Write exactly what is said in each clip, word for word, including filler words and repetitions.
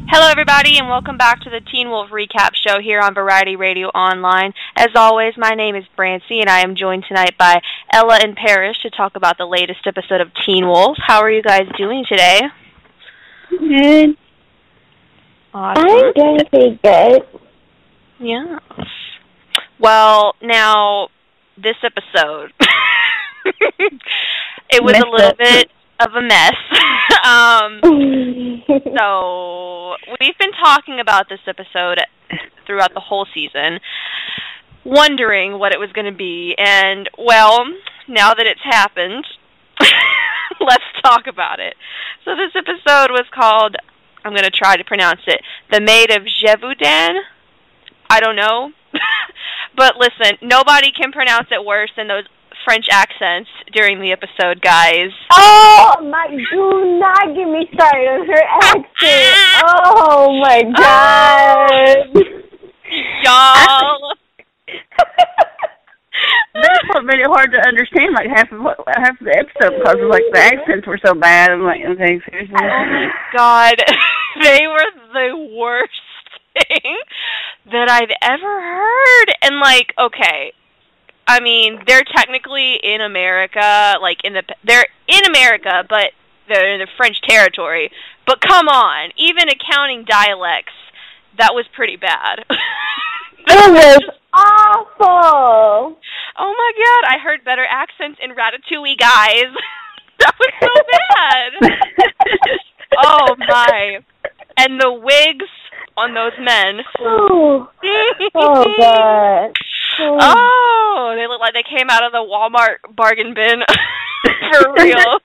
Hello, everybody, and welcome back to the Teen Wolf Recap Show here on Variety Radio Online. As always, my name is Brancy, and I am joined tonight by Ella and Parrish to talk about the latest episode of Teen Wolf. How are you guys doing today? Good. Awesome. I'm doing pretty good. Yes. Well, now, this episode, it was Messed a little up. bit of a mess. um, so, we've been talking about this episode throughout the whole season, wondering what it was going to be, and, well, now that it's happened, let's talk about it. So this episode was called, I'm going to try to pronounce it, The Maid of Gévaudan? I don't know. But listen, nobody can pronounce it worse than those French accents during the episode, guys. Oh my! Do not get me started on her accent. Oh my god! Y'all. That's what made it hard to understand, like half of what, half of the episode, because like the accents were so bad. I'm like, okay, seriously. God, they were the worst thing that I've ever heard. And like, okay, I mean, they're technically in America, like in the they're in America, but they're in the French territory. But come on, even accounting dialects, that was pretty bad. It was awful. Oh my god, I heard better accents in Ratatouille, guys. That was so bad. Oh my. And the wigs on those men. Oh, oh god. Oh, they look like they came out of the Walmart bargain bin. For real.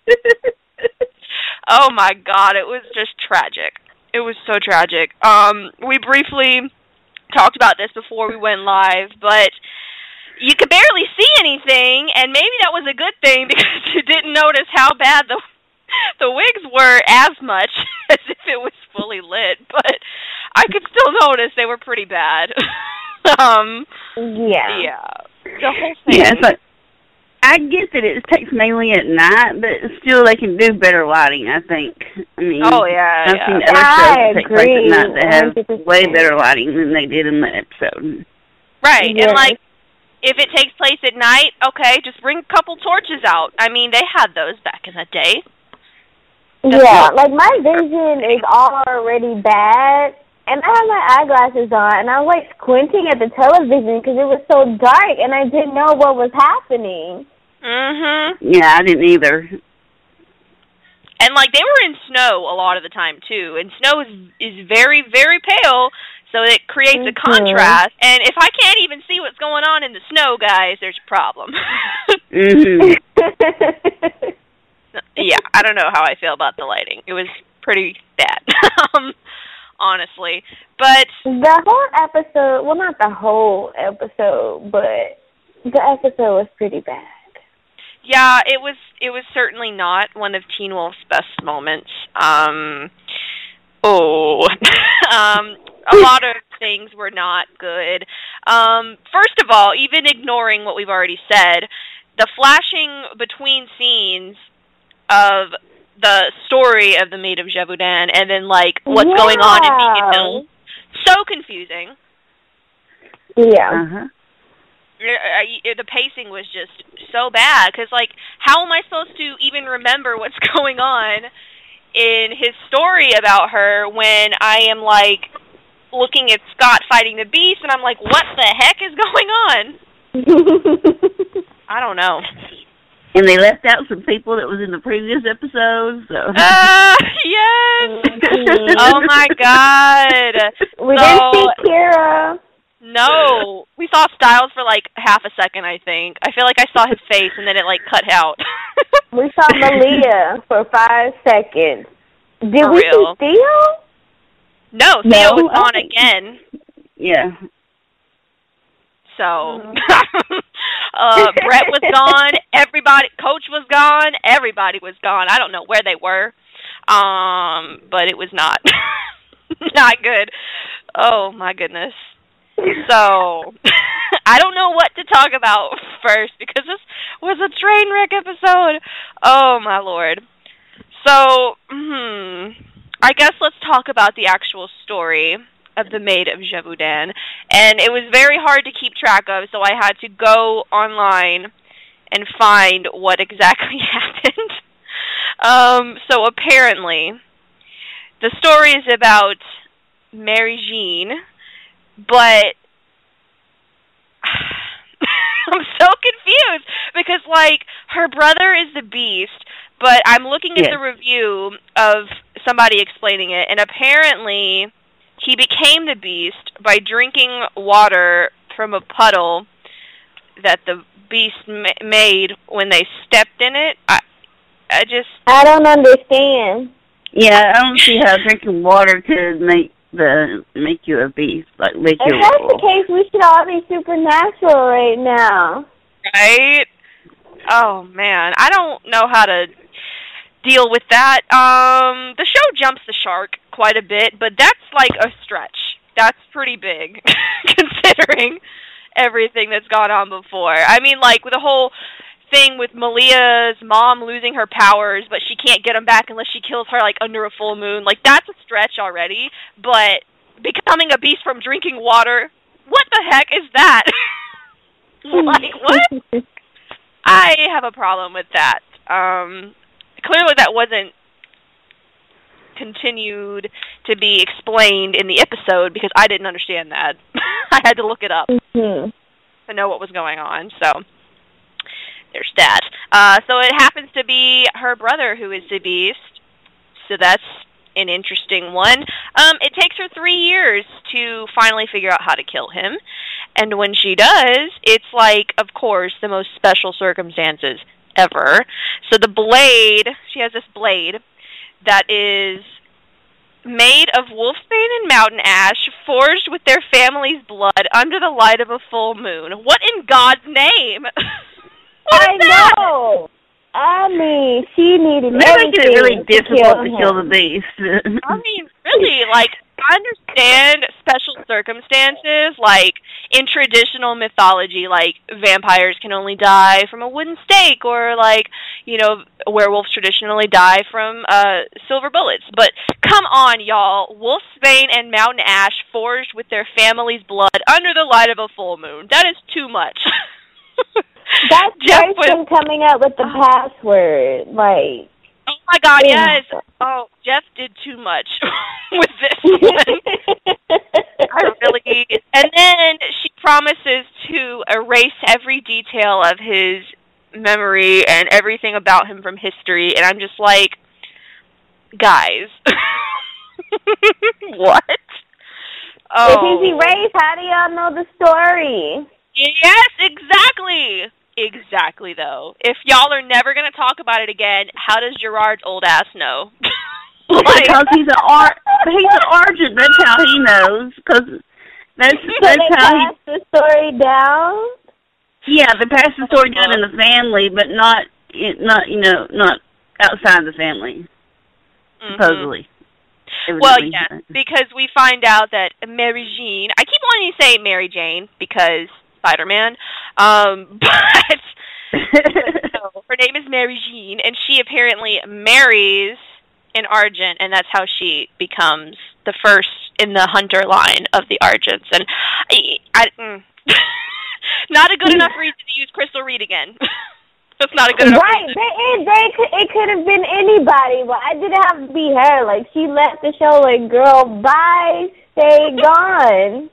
Oh my god, it was just tragic. It was so tragic. Um, we briefly talked about this before we went live, but you could barely see anything, and maybe that was a good thing because you didn't notice how bad the the wigs were as much as if it was fully lit, but I could still notice they were pretty bad. um, yeah. Yeah. The whole thing. Yeah, it's like, I get that it takes mainly at night, but still they can do better lighting, I think. I mean, Oh, yeah, I've yeah. seen other I shows that take place agree, at night that have one hundred percent. way better lighting than they did in the episode. Right, Yes. and like, if it takes place at night, okay, just bring a couple torches out. I mean, they had those back in the day. Yeah, like my vision is already bad, and I have my eyeglasses on, and I was like squinting at the television because it was so dark, and I didn't know what was happening. Mm-hmm. Yeah, I didn't either. And, like, they were in snow a lot of the time, too. And snow is is very, very pale, so it creates a Mhm. contrast. And if I can't even see what's going on in the snow, guys, there's a problem. hmm Yeah, I don't know how I feel about the lighting. It was pretty bad, um, honestly. But, The whole episode, well, not the whole episode, but the episode was pretty bad. yeah, it was it was certainly not one of Teen Wolf's best moments. Um, oh, um, a lot of things were not good. Um, first of all, even ignoring what we've already said, the flashing between scenes of the story of the Maid of Gévaudan and then, like, what's Yeah. going on in Beacon Hill, so confusing. Yeah. Uh-huh. Uh, the pacing was just so bad because, like, how am I supposed to even remember what's going on in his story about her when I am, like, looking at Scott fighting the beast and I'm like, what the heck is going on? I don't know. And they left out some people that was in the previous episodes, so. Ah, yes! Mhm. Oh, my God. We So- didn't see Kira. No. We saw Styles for, like, half a second, I think. I feel like I saw his face and then it, like, cut out. We saw Malia for five seconds. Did For we real. see Theo? No, Theo No, was gone I- again. Yeah. So, uh, Brett was gone. Everybody, Coach was gone. Everybody was gone. I don't know where they were, um, but it was not not good. Oh my goodness. So, I don't know what to talk about first because this was a train wreck episode. Oh my lord. So, hmm. I guess let's talk about the actual story of the Maid of Gévaudan. And it was very hard to keep track of, so I had to go online and find what exactly happened. Um, so apparently, the story is about Mary Jean, but I'm so confused because, like, her brother is the Beast, but I'm looking at yes. the review of somebody explaining it, and apparently he became the Beast by drinking water from a puddle that the Beast ma- made when they stepped in it. I, I just... I don't understand. Yeah, I don't see how drinking water could make the make you a beast, like make If you. that's the case, we should all be supernatural right now. Right? Oh, man. I don't know how to deal with that. Um, the show jumps the shark quite a bit, but that's like a stretch. That's pretty big, considering everything that's gone on before. I mean, like, with the whole thing with Malia's mom losing her powers, but she can't get them back unless she kills her, like, under a full moon. Like, that's a stretch already, but becoming a beast from drinking water, what the heck is that? Like, what? I have a problem with that. Um, clearly that wasn't continued to be explained in the episode because I didn't understand that. I had to look it up Mm-hmm. to know what was going on, so there's that. Uh, so it happens to be her brother who is the Beast, so that's an interesting one. Um, it takes her three years to finally figure out how to kill him, and when she does, it's like, of course, the most special circumstances ever. So the blade, she has this blade that is made of wolfsbane and mountain ash, forged with their family's blood under the light of a full moon. What in God's name? I know. I mean, she needed Maybe everything make it really to difficult kill to him. kill the beast. I mean, really, like, I understand special circumstances, like, in traditional mythology, like, vampires can only die from a wooden stake, or, like, you know, werewolves traditionally die from uh, silver bullets. But, come on, y'all. Wolfsbane and mountain ash forged with their family's blood under the light of a full moon. That is too much. That's Jeff person was, coming up with the password. Like, oh my God, yeah. yes. Oh, Jeff did too much with this one. I really. And then she promises to erase every detail of his memory and everything about him from history, and I'm just like, guys, what? Oh. If he's erased, how do y'all know the story? Yes, exactly. Exactly, though. If y'all are never going to talk about it again, how does Gerard's old ass know? Like, because he's an art, he's an argent. That's how he knows. Because that's So that's they how pass he. the story down? Yeah, they pass the story down in the family, but not not you know not outside the family. Mm-hmm. Supposedly. Well, yeah, because we find out that Mary Jean, I keep wanting to say Mary Jane because Spider-Man, um, but, but no, her name is Mary Jean, and she apparently marries an Argent, and that's how she becomes the first in the hunter line of the Argents. And I, I mm, not a good enough reason to use Crystal Reed again. That's not a good enough right. reason. They, it, they could, it could have been anybody. Why did it have to be her? Like, she left the show like, girl, bye, stay gone.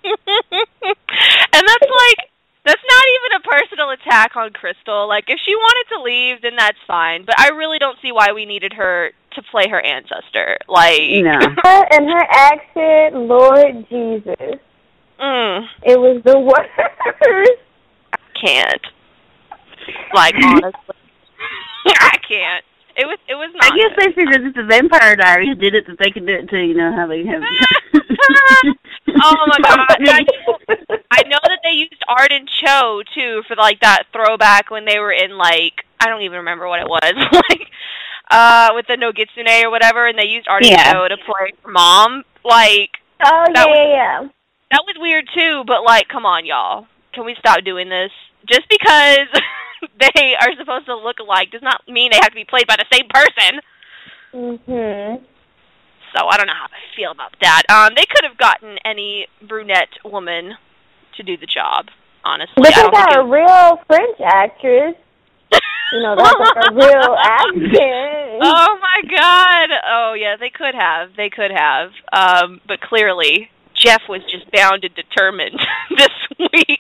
And that's like, that's not even a personal attack on Crystal. Like, if she wanted to leave, then that's fine. But I really don't see why we needed her to play her ancestor. Like, no. Her and her accent, Lord Jesus. Mm, It was the worst. I can't. Like, honestly. I can't. It was, it was not I guess good. they figured that the Vampire Diaries did it, that they could do it too. You know how they have. Oh my God! I, I know that they used Arden Cho too for like that throwback when they were in like I don't even remember what it was like uh with the Nogitsune or whatever, and they used Arden Yeah. Cho to play her mom. Like Oh, That yeah, was- yeah, yeah. that was weird too. But like, come on, y'all, can we stop doing this? Just because they are supposed to look alike does not mean they have to be played by the same person. Mhm. So I don't know how I feel about that. Um, they could have gotten any brunette woman to do the job, honestly. But I they don't got think a it... real French actress. You know, that's like a real accent. Oh, my God. Oh, yeah, they could have. They could have. Um, but clearly, Jeff was just bound and determined this week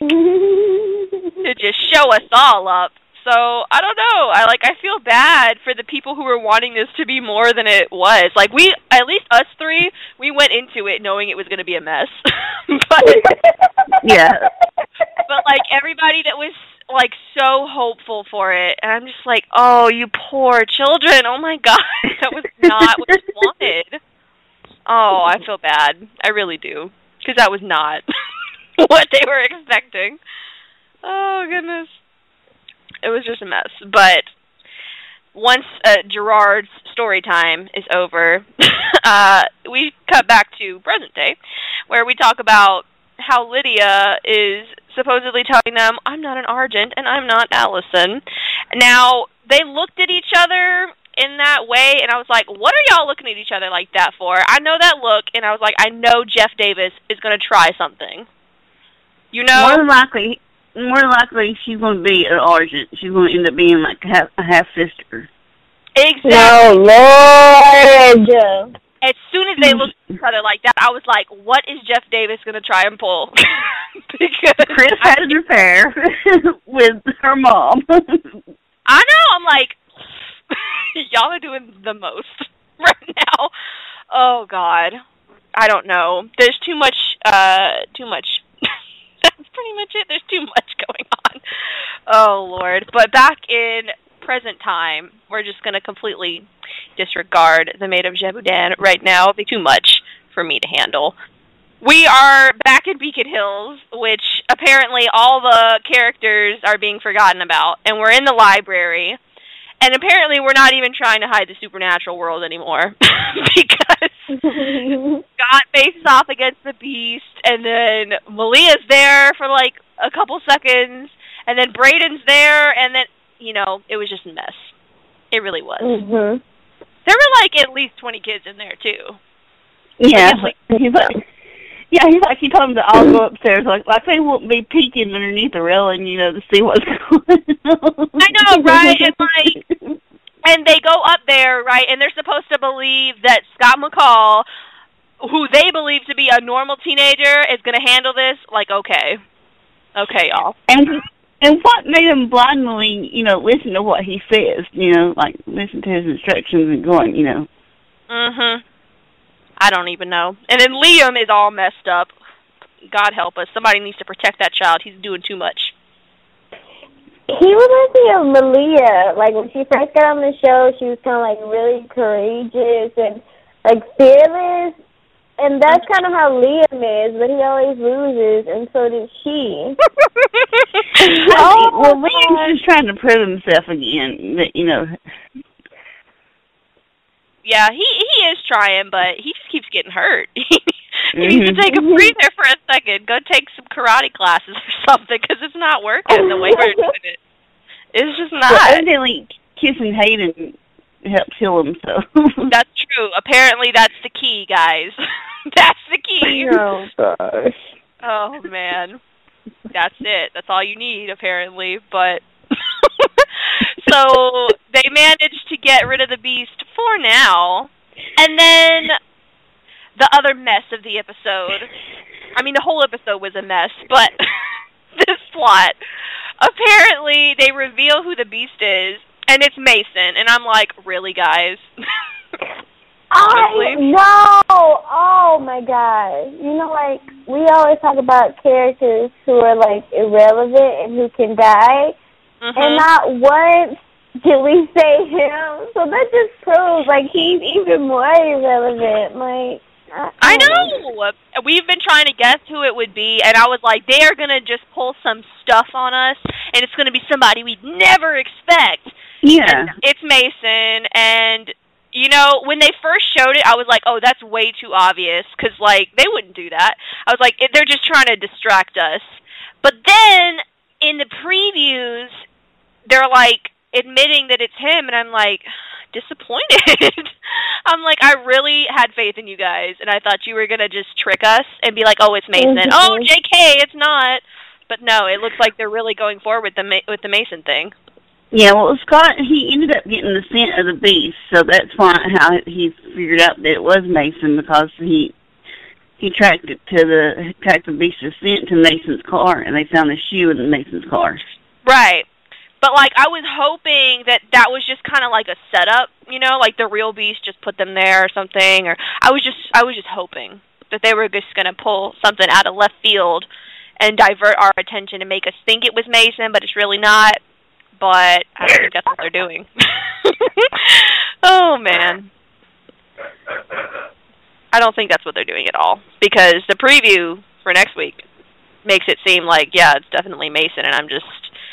to just show us all up. So, I don't know. I like. I feel bad for the people who were wanting this to be more than it was. Like, we, at least us three, we went into it knowing it was going to be a mess. but, yeah. But, like, everybody that was, like, so hopeful for it, and I'm just like, oh, you poor children. Oh, my God. That was not what you wanted. Oh, I feel bad. I really do. Because that was not what they were expecting. Oh, goodness. It was just a mess. But once uh, Gerard's story time is over, uh, we cut back to present day, where we talk about how Lydia is supposedly telling them, I'm not an Argent and I'm not Allison. Now, they looked at each other in that way, and I was like, what are y'all looking at each other like that for? I know that look, and I was like, I know Jeff Davis is going to try something. You know? More than likely, more than likely she's going to be an Argent. She's going to end up being like a half, a half sister. Exactly. No, Lord. As soon as they looked at each other like that, I was like, what is Jeff Davis going to try and pull? Because Chris had an affair with her mom. I know. I'm like, y'all are doing the most right now. Oh, God. I don't know. There's too much, uh, too much. That's pretty much it. There's too much going on. Oh, Lord. But back in present time, we're just going to completely disregard the Maid of Gévaudan right now. It'll be too much for me to handle. We are back in Beacon Hills, which apparently all the characters are being forgotten about, and we're in the library. And apparently we're not even trying to hide the supernatural world anymore. Because Scott faces off against the Beast, and then Malia's there for like a couple seconds, and then Brayden's there, and then, you know, it was just a mess. It really was. Mm-hmm. There were like at least twenty kids in there, too. Yeah. Like, he's like, yeah, he's like, he told them to all go upstairs. Like, like they won't be peeking underneath the railing, you know, to see what's going on. I know, right? And like, and they go up there, right? And they're supposed to believe that Scott McCall, who they believe to be a normal teenager, is going to handle this. Like, okay, okay, y'all. And and what made them blindly, you know, listen to what he says? You know, like listen to his instructions and going, you know. Mhm. I don't even know. And then Liam is all messed up. God help us. Somebody needs to protect that child. He's doing too much. He reminds me of Malia. Like, when she first got on the show, she was kind of, like, really courageous and, like, fearless. And that's kind of how Liam is, but he always loses, and so did she. Oh, well, Liam's just trying to prove himself again, that, you know. Yeah, he he is trying, but he just keeps getting hurt. he mm-hmm. needs to take a breather for a second. Go take some karate classes or something, because it's not working the way we're doing it. It's just not. Well, evidently, kissing Hayden helps heal him, so. That's true. Apparently, that's the key, guys. That's the key. Oh, gosh. Oh, man. That's it. That's all you need, apparently, but... So they managed to get rid of the Beast for now. And then the other mess of the episode. I mean, the whole episode was a mess, but this plot. Apparently, they reveal who the Beast is, and it's Mason. And I'm like, really, guys? I know. Oh, my God. You know, like, we always talk about characters who are, like, irrelevant and who can die. Mm-hmm. And not once did we say him. So that just proves, like, he's even more irrelevant. Like, I, I know. We've been trying to guess who it would be, and I was like, they are going to just pull some stuff on us, and it's going to be somebody we'd never expect. Yeah. And it's Mason, and, you know, when they first showed it, I was like, oh, that's way too obvious, because, like, they wouldn't do that. I was like, they're just trying to distract us. But then, in the previews, they're, like, admitting that it's him, and I'm like, disappointed. I'm like, I really had faith in you guys, and I thought you were going to just trick us and be like, oh, it's Mason. Oh, J K, it's not. But no, it looks like they're really going forward with the Ma- with the Mason thing. Yeah, well, Scott, he ended up getting the scent of the beast, so that's why how he figured out that it was Mason, because he he tracked it to the tracked the beast's scent to Mason's car, and they found the shoe in Mason's car. Right. But, like, I was hoping that that was just kind of like a setup, you know, like the real beast just put them there or something. Or I was just, I was just hoping that they were just going to pull something out of left field and divert our attention and make us think it was Mason, but it's really not. But I don't think that's what they're doing. Oh, man. I don't think that's what they're doing at all. Because the preview for next week makes it seem like, yeah, it's definitely Mason, and I'm just...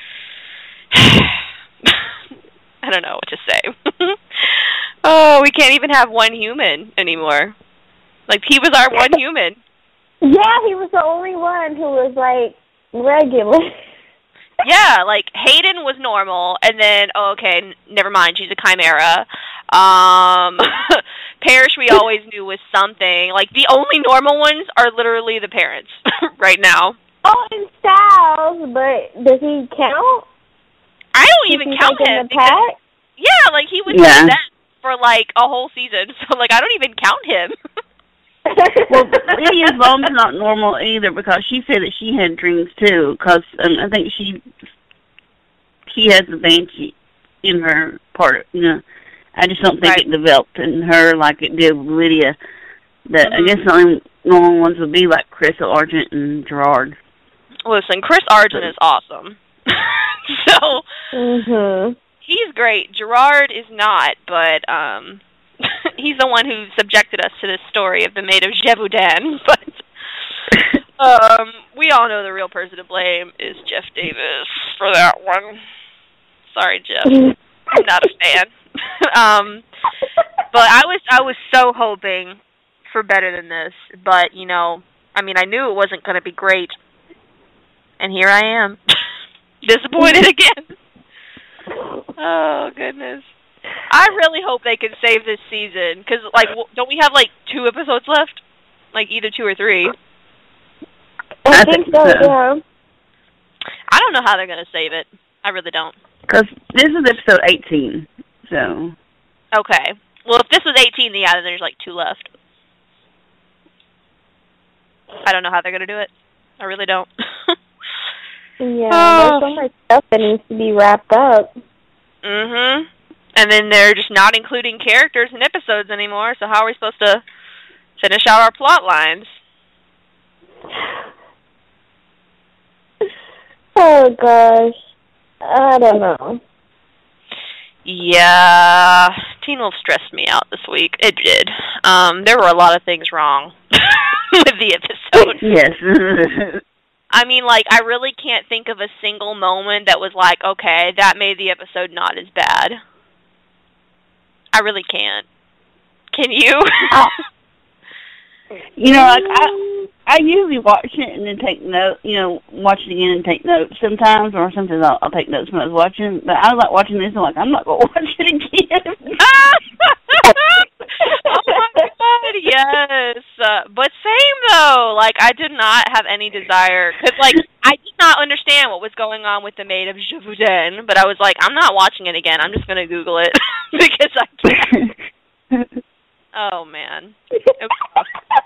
I don't know what to say. Oh, we can't even have one human anymore. Like, he was our one human. Yeah, he was the only one who was, like, regular. Yeah, like, Hayden was normal, and then, oh, okay, n- never mind, she's a chimera. Um, Parrish we always knew was something. Like, the only normal ones are literally the parents right now. Oh, and Styles, but does he count? I don't even count him. Because, yeah, like, he was yeah. in that for, like, a whole season. So, like, I don't even count him. Well, Lydia's mom's not normal either, because she said that she had dreams, too, because um, I think she she has the banshee in her part. You know, I just don't think right. it developed in her like it did with Lydia. That Mm-hmm. I guess the only normal ones would be like Chris Argent and Gerard. Listen, Chris Argent is awesome. So, mm-hmm. he's great. Gerard is not, but um, he's the one who subjected us to this story of the maid of Gévaudan. But um, we all know the real person to blame is Jeff Davis for that one. Sorry, Jeff. I'm not a fan. um, but I was I was so hoping for better than this. But, you know, I mean, I knew it wasn't going to be great. And here I am. Disappointed again. Oh, goodness. I really hope they can save this season. Because, like, don't we have, like, two episodes left? Like, either two or three. I, I think, think so, so, yeah. I don't know how they're going to save it. I really don't. Because this is episode eighteen, so... Okay. Well, if this was eighteen, yeah, then there's, like, two left. I don't know how they're going to do it. I really don't. Yeah, oh. There's so much stuff that needs to be wrapped up. Mm-hmm. And then they're just not including characters in episodes anymore, so how are we supposed to finish out our plot lines? Oh, gosh. I don't know. Yeah, Teen Wolf stressed me out this week. It did. Um, there were a lot of things wrong with the episode. Yes. I mean, like, I really can't think of a single moment that was like, okay, that made the episode not as bad. I really can't. Can you? uh, you know, like, I I usually watch it and then take notes, you know, watch it again and take notes sometimes, or sometimes I'll, I'll take notes when I was watching, but I was like watching this and I'm like, I'm not going to watch it again. Oh my God, yes. Uh, but same though, like I did not have any desire, because like I did not understand what was going on with the maid of Gévaudan, but I was like, I'm not watching it again, I'm just going to Google it, because I can't. Oh man. It was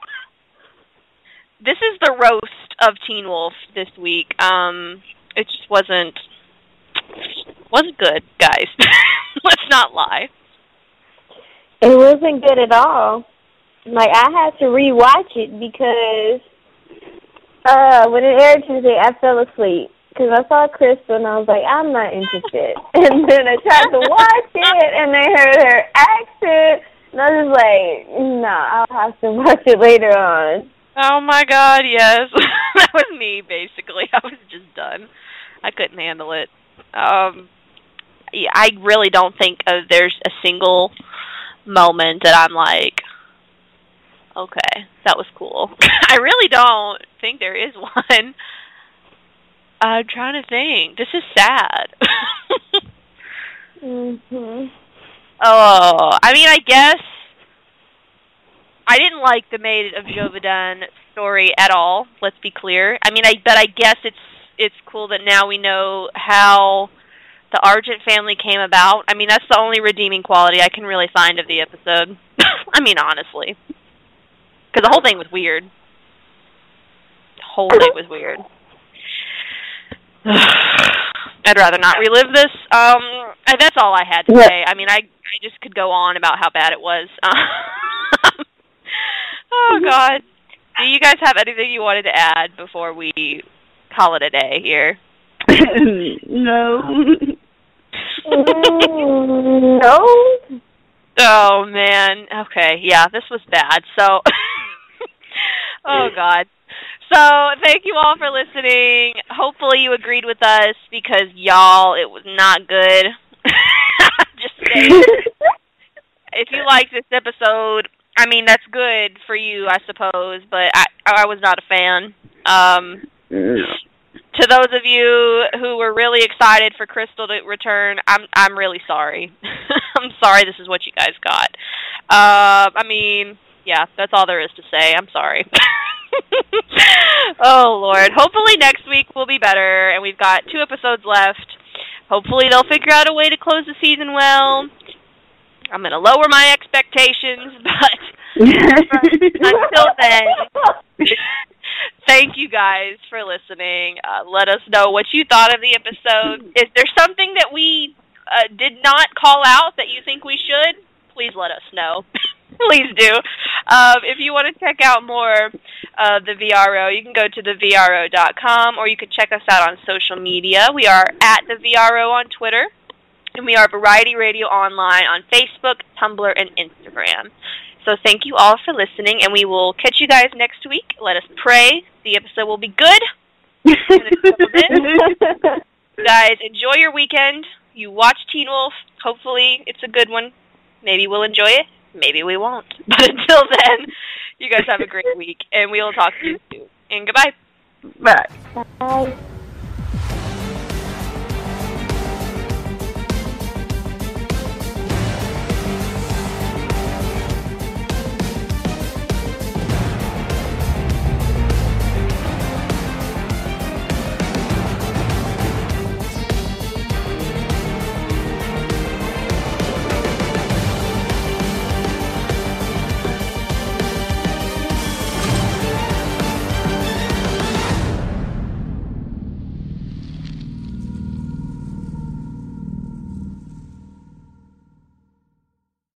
This is the roast of Teen Wolf this week. Um, it just wasn't, wasn't good, guys. Let's not lie. It wasn't good at all. Like, I had to rewatch it because uh, when it aired Tuesday, I fell asleep. Because I saw Crystal, and I was like, I'm not interested. And then I tried to watch it, and I heard her accent, and I was like, no, nah, I'll have to watch it later on. Oh, my God, yes. That was me, basically. I was just done. I couldn't handle it. Um, yeah, I really don't think uh, there's a single moment that I'm like, okay, that was cool. I really don't think there is one. I'm trying to think. This is sad. mhm. Oh, I mean, I guess I didn't like the Maid of Gévaudan story at all. Let's be clear. I mean, I but I guess it's it's cool that now we know how the Argent family came about. I mean, that's the only redeeming quality I can really find of the episode. I mean, honestly, because the whole thing was weird. The whole thing was weird. I'd rather not relive this. Um, and that's all I had to yeah. say. I mean, I I just could go on about how bad it was. Oh, God. Do you guys have anything you wanted to add before we call it a day here? No. Mm, no. Oh, man. Okay, yeah, this was bad. So, oh, God. So, thank you all for listening. Hopefully you agreed with us because, y'all, it was not good. Just saying. If you liked this episode, I mean, that's good for you, I suppose, but I I was not a fan. Um, to those of you who were really excited for Crystal to return, I'm I'm really sorry. I'm sorry this is what you guys got. Uh, I mean, yeah, that's all there is to say. I'm sorry. Oh, Lord. Hopefully next week will be better, and we've got two episodes left. Hopefully they'll figure out a way to close the season well. I'm going to lower my expectations, but until then, thank you guys for listening. Uh, let us know what you thought of the episode. Is there something that we uh, did not call out that you think we should? Please let us know. Please do. Um, if you want to check out more of the V R O, you can go to the V R O dot com, or you can check us out on social media. We are at the V R O on Twitter. And we are Variety Radio Online on Facebook, Tumblr, and Instagram. So thank you all for listening, and we will catch you guys next week. Let us pray. The episode will be good. Guys, enjoy your weekend. You watch Teen Wolf. Hopefully it's a good one. Maybe we'll enjoy it. Maybe we won't. But until then, you guys have a great week, and we will talk to you soon. And goodbye. Bye. Bye.